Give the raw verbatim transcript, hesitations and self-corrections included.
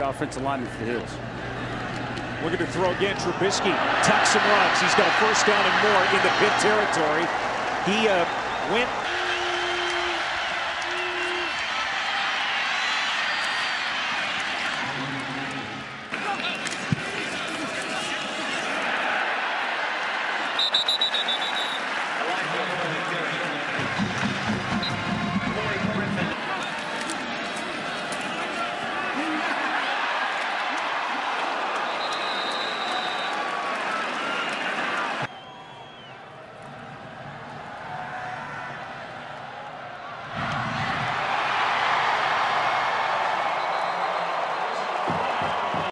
offensive lineman for the Hills. Looking to throw again. Trubisky tucks and runs. He's got a first down and more in the pit territory. He uh, went